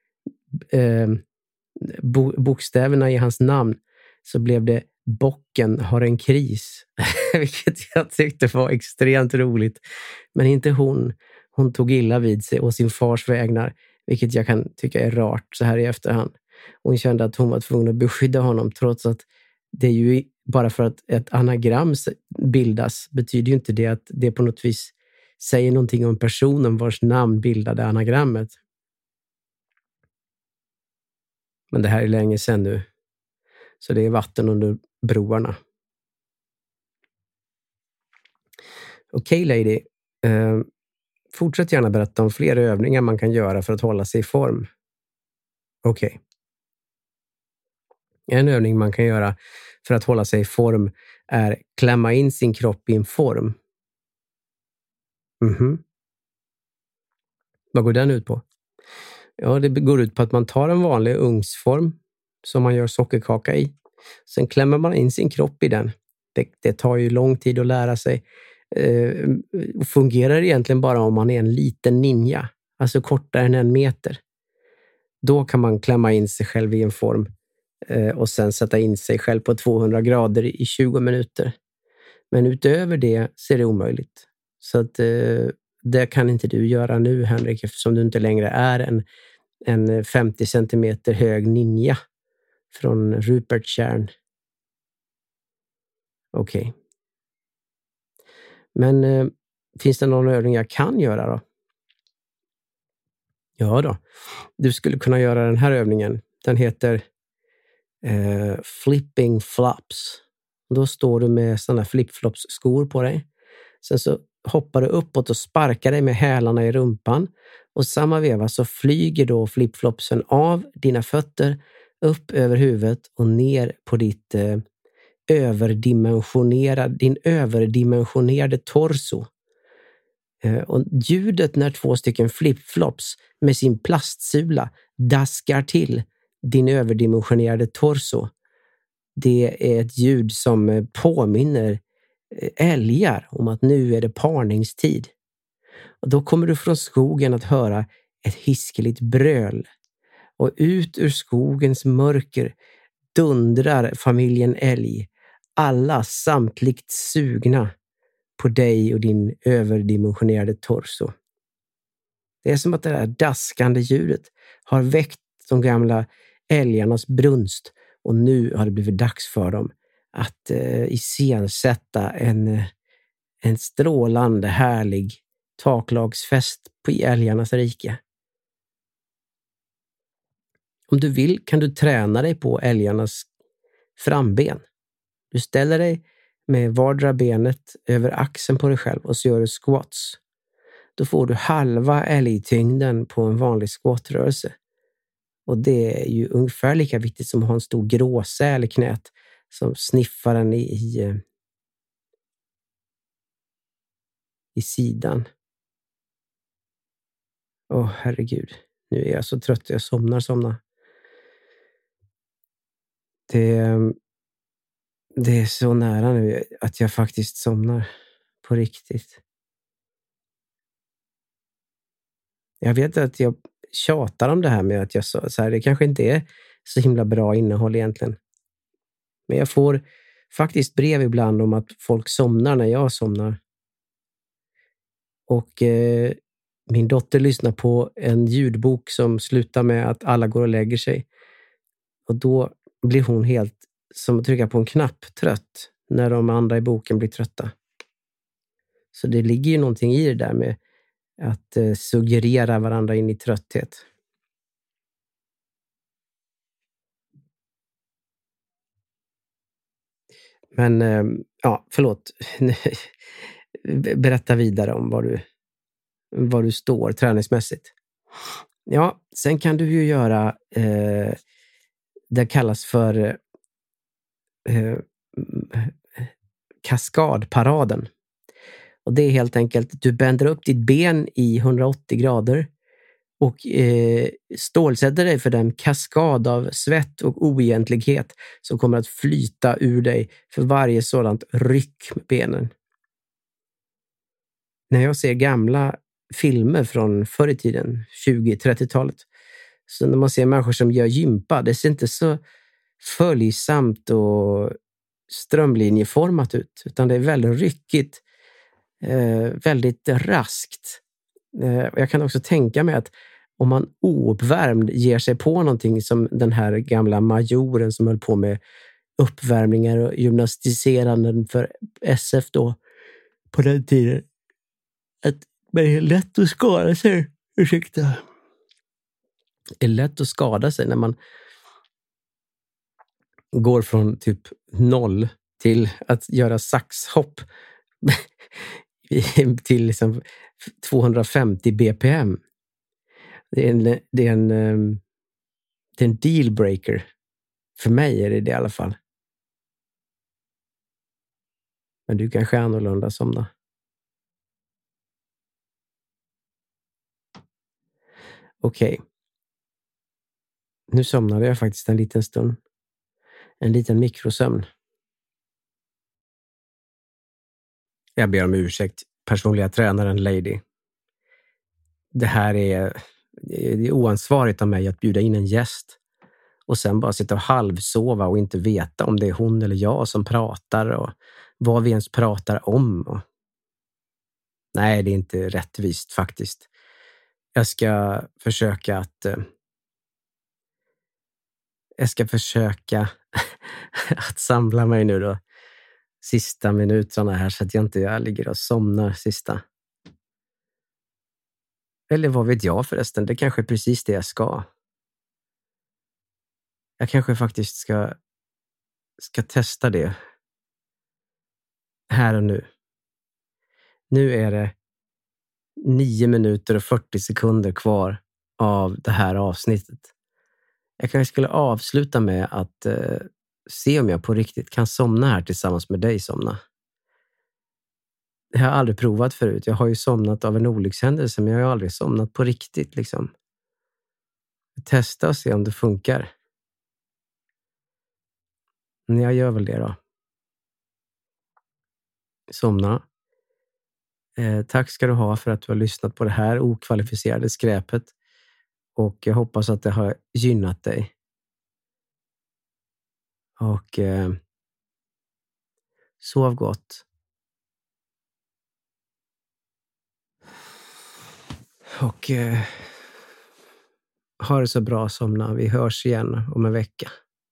Speaker 1: bokstäverna i hans namn så blev det Bocken har en kris. Vilket jag tyckte var extremt roligt. Men inte hon. Hon tog illa vid sig och sin fars vägnar. Vilket jag kan tycka är rart så här i efterhand. Hon kände att hon var tvungen att beskydda honom trots att det är ju bara för att ett anagram bildas betyder ju inte det att det på något vis säger någonting om personen vars namn bildade anagrammet. Men det här är länge sedan nu. Så det är vatten under broarna. Okej, lady. Fortsätt gärna berätta om fler övningar man kan göra för att hålla sig i form. Okej. En övning man kan göra för att hålla sig i form är klämma in sin kropp i en form. Vad går den ut på? Ja, det går ut på att man tar en vanlig ugnsform som man gör sockerkaka i. Sen klämmer man in sin kropp i den. Det tar ju lång tid att lära sig. Fungerar egentligen bara om man är en liten ninja. Alltså kortare än 1 meter. Då kan man klämma in sig själv i en form. Och sen sätta in sig själv på 200 grader i 20 minuter. Men utöver det så är det omöjligt. Så att det kan inte du göra nu, Henrik, eftersom du inte längre är en 50 centimeter hög ninja från Rupertstjärn. Okej. Men finns det någon övning jag kan göra då? Ja då. Du skulle kunna göra den här övningen. Den heter flipping flops. Då står du med sådana flipflops skor på dig. Sen så hoppar du uppåt och sparkar dig med hälarna i rumpan. Och samma veva så flyger då flipflopsen av dina fötter upp över huvudet och ner på din överdimensionerade torso. Och ljudet när 2 stycken flipflops med sin plastsula daskar till din överdimensionerade torso. Det är ett ljud som påminner älgar om att nu är det parningstid. Och då kommer du från skogen att höra ett hiskeligt bröl. Och ut ur skogens mörker dundrar familjen älg. Alla samtligt sugna på dig och din överdimensionerade torso. Det är som att det där daskande ljudet har väckt de gamla älgarnas brunst och nu har det blivit dags för dem att iscensätta en strålande härlig taklagsfest på älgarnas rike. Om du vill kan du träna dig på älgarnas framben. Du ställer dig med vardera benet över axeln på dig själv och så gör du squats. Då får du halva älgtyngden på en vanlig squatrörelse. Och det är ju ungefär lika viktigt som att ha en stor gråsäl i knät som sniffar den i sidan. Herregud. Nu är jag så trött att jag somnar. Det är så nära nu att jag faktiskt somnar på riktigt. Jag vet att jag tjatar om det här med att jag så här, det kanske inte är så himla bra innehåll egentligen. Men jag får faktiskt brev ibland om att folk somnar när jag somnar. Och min dotter lyssnar på en ljudbok som slutar med att alla går och lägger sig. Och då blir hon helt som att trycka på en knapp trött när de andra i boken blir trötta. Så det ligger ju någonting i det där med att suggerera varandra in i trötthet. Men ja, förlåt. Berätta vidare om var du står träningsmässigt. Ja, sen kan du ju göra det kallas för kaskadparaden. Och det är helt enkelt att du bänder upp ditt ben i 180 grader och stålsätter dig för den kaskad av svett och oegentlighet som kommer att flyta ur dig för varje sådant ryck med benen. När jag ser gamla filmer från förr i tiden, 20-30-talet, så när man ser människor som gör gympa, det ser inte så följsamt och strömlinjeformat ut, utan det är väldigt ryckigt, väldigt raskt. Jag kan också tänka mig att om man ouppvärmd ger sig på någonting som den här gamla majoren som höll på med uppvärmningar och gymnastiseranden för SF då på den tiden, att det är lätt att skada sig. Ursäkta. Det är lätt att skada sig när man går från typ 0 till att göra saxhopp till liksom 250 bpm. Det är en dealbreaker. För mig är det i alla fall. Men du kanske är annorlunda somna. Okej. Nu somnade jag faktiskt en liten stund. En liten mikrosömn. Jag ber om ursäkt, personliga tränaren Lady. Det här är oansvarigt av mig att bjuda in en gäst och sen bara sitta och halvsova och inte veta om det är hon eller jag som pratar och vad vi ens pratar om. Nej, det är inte rättvist faktiskt. Jag ska försöka att samla mig nu då. Sista minuterna här så att jag ligger och somnar sista. Eller vad vet jag förresten? Det kanske är precis det jag ska. Jag kanske faktiskt ska testa det. Här och nu. Nu är det 9 minuter och 40 sekunder kvar av det här avsnittet. Jag kanske skulle avsluta med att se om jag på riktigt kan somna här tillsammans med dig, somna. Det har jag aldrig provat förut. Jag har ju somnat av en olyckshändelse, men jag har aldrig somnat på riktigt liksom. Testa och se om det funkar. Men jag gör väl det då. Somna. Tack ska du ha för att du har lyssnat på det här okvalificerade skräpet. Och jag hoppas att det har gynnat dig. Och sov gott. Och ha det så bra, somna. Vi hörs igen om en vecka.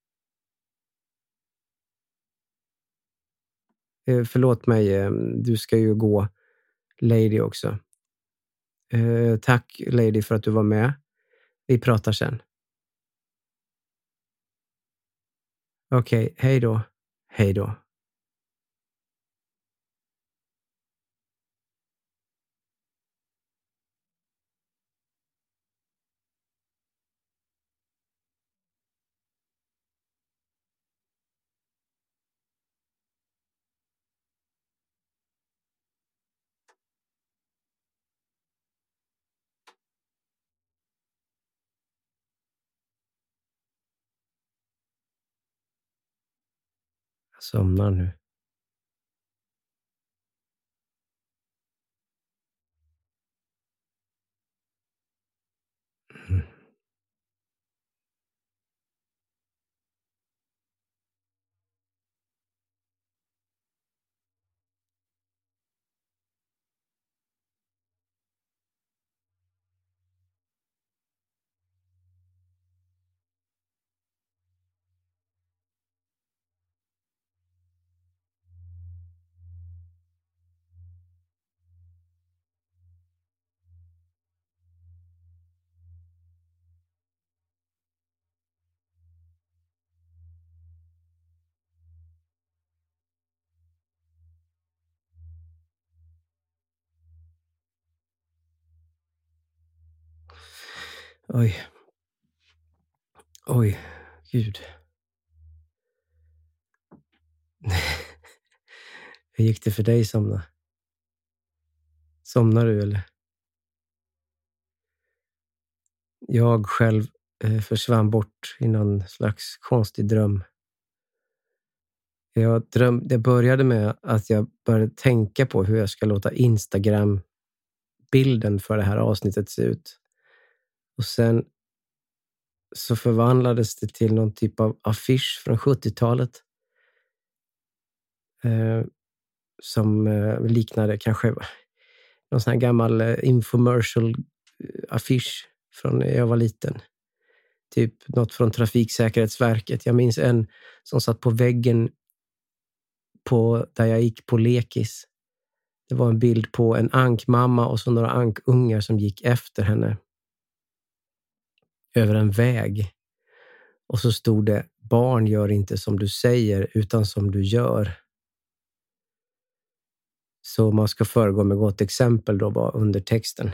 Speaker 1: Förlåt mig, du ska ju gå, Lady, också. Tack, Lady, för att du var med. Vi pratar sen. Okej, hej då. Hej då. Jag somnar nu. Mm. Oj, gud. Hur gick det för dig, Somna? Somnar du eller? Jag själv försvann bort i någon slags konstig dröm. Det började med att jag började tänka på hur jag ska låta Instagram-bilden för det här avsnittet se ut. Och sen så förvandlades det till någon typ av affisch från 70-talet. Som liknade kanske någon sån här gammal infomercial-affisch från när jag var liten. Typ något från Trafiksäkerhetsverket. Jag minns en som satt på väggen där jag gick på lekis. Det var en bild på en ankmamma och så några ankungar som gick efter henne. Över en väg. Och så stod det: barn gör inte som du säger utan som du gör. Så man ska föregå med gott exempel då bara under texten.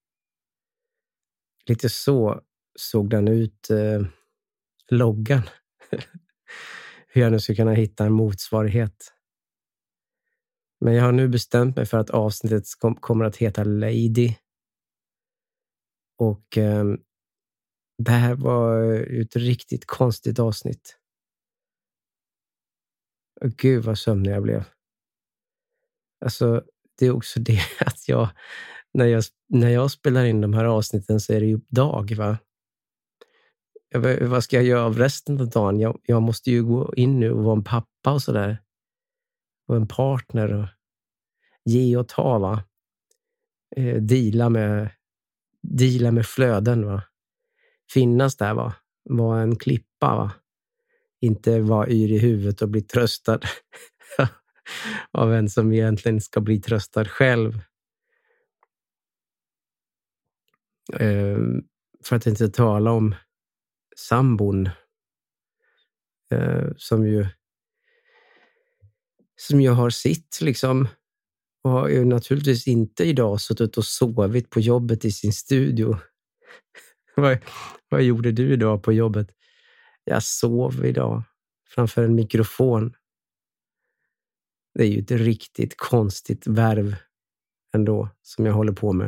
Speaker 1: Lite så såg den ut, loggan. Hur jag nu ska kunna hitta en motsvarighet. Men jag har nu bestämt mig för att avsnittet kommer att heta Lady. Och det här var ett riktigt konstigt avsnitt. Och gud vad sömnig jag blev. Alltså, det är också det att när jag spelar in de här avsnitten så är det ju dag, va? Vad ska jag göra av resten av dagen? Jag måste ju gå in nu och vara en pappa och sådär. Och en partner och ge och ta, va? Deala med flöden, va? Finnas där, va? Vara en klippa, va? Inte vara yr i huvudet och bli tröstad av en som egentligen ska bli tröstad själv. För att inte tala om sambon som ju har sitt liksom, och har ju naturligtvis inte idag suttit och sovit på jobbet i sin studio. Vad gjorde du idag på jobbet? Jag sov idag framför en mikrofon. Det är ju ett riktigt konstigt värv ändå som jag håller på med.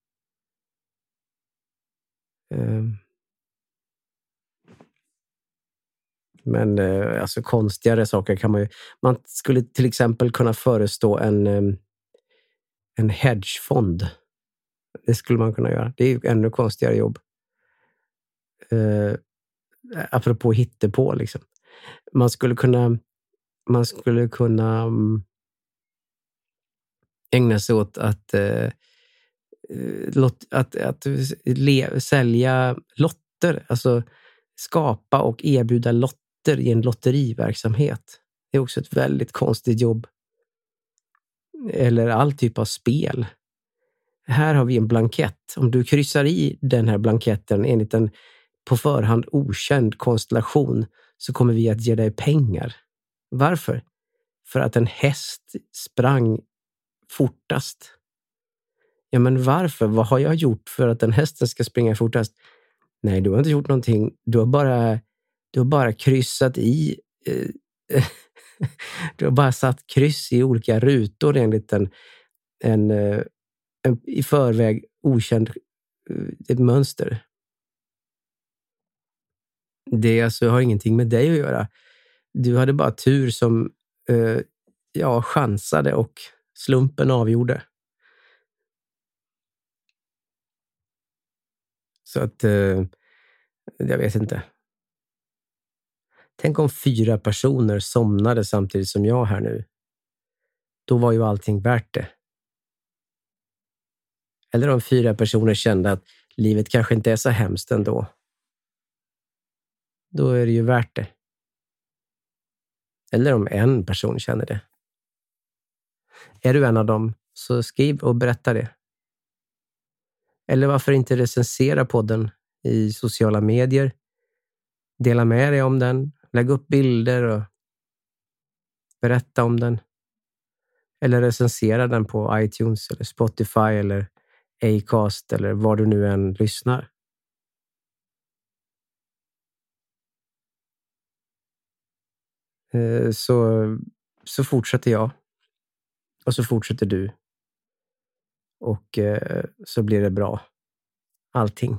Speaker 1: Men alltså konstigare saker kan man skulle till exempel kunna förestå en hedgefond. Det skulle man kunna göra. Det är ju ännu konstigare jobb. Apropå hittepå liksom. Man skulle kunna ägna sig åt att sälja lotter, alltså skapa och erbjuda lotter i en lotteriverksamhet. Det är också ett väldigt konstigt jobb. Eller all typ av spel. Här har vi en blankett. Om du kryssar i den här blanketten enligt en på förhand okänd konstellation så kommer vi att ge dig pengar. Varför? För att en häst sprang fortast. Ja, men varför? Vad har jag gjort för att den hästen ska springa fortast? Nej, du har inte gjort någonting. Du har bara kryssat i du har bara satt kryss i olika rutor enligt en i förväg okänd ett mönster. Det alltså har ingenting med dig att göra. Du hade bara tur som chansade och slumpen avgjorde. Så att jag vet inte. Tänk om 4 personer somnade samtidigt som jag här nu. Då var ju allting värt det. Eller om 4 personer kände att livet kanske inte är så hemskt ändå. Då är det ju värt det. Eller om en person känner det. Är du en av dem, så skriv och berätta det. Eller varför inte recensera podden i sociala medier. Dela med dig om den. Lägg upp bilder och berätta om den. Eller recensera den på iTunes eller Spotify eller Acast eller var du nu än lyssnar. så fortsätter jag. Och så fortsätter du. Och så blir det bra. Allting.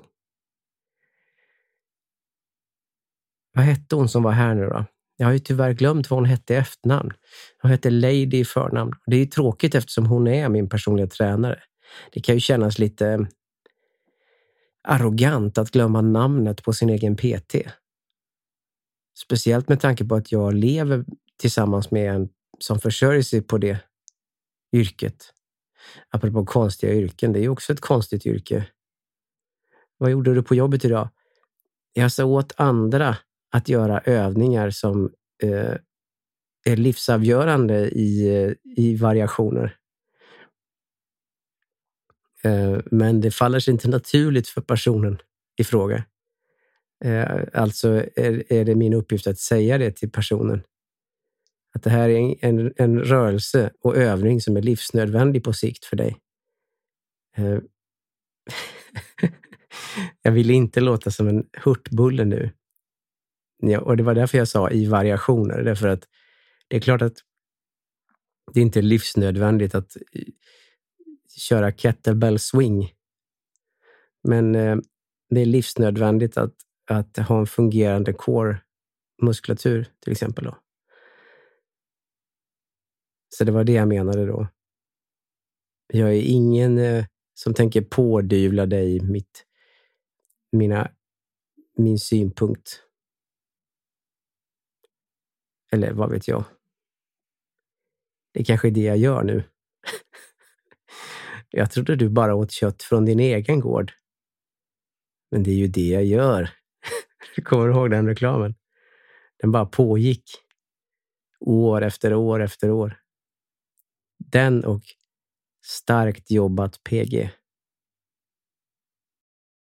Speaker 1: Vad hette hon som var här nu då? Jag har ju tyvärr glömt vad hon hette i efternamn. Hon hette Lady i förnamn. Det är ju tråkigt eftersom hon är min personliga tränare. Det kan ju kännas lite arrogant att glömma namnet på sin egen PT. Speciellt med tanke på att jag lever tillsammans med en som försörjer sig på det yrket. Apropå konstiga yrken, det är ju också ett konstigt yrke. Vad gjorde du på jobbet idag? Jag sa åt andra att göra övningar som är livsavgörande i variationer. Men det faller sig inte naturligt för personen i fråga. Alltså är det min uppgift att säga det till personen. Att det här är en rörelse och övning som är livsnödvändig på sikt för dig. Jag vill inte låta som en hurtbulle nu. Ja, och det var därför jag sa i variationer. Därför att det är klart att det inte är livsnödvändigt att köra kettlebell swing. Men det är livsnödvändigt att ha en fungerande core-muskulatur till exempel då. Så det var det jag menade då. Jag är ingen som tänker pådyvla dig min synpunkt. Eller vad vet jag. Det kanske är det jag gör nu. Jag trodde du bara åt kött från din egen gård. Men det är ju det jag gör. Du kommer ihåg den reklamen? Den bara pågick. År efter år efter år. Den och starkt jobbat PG.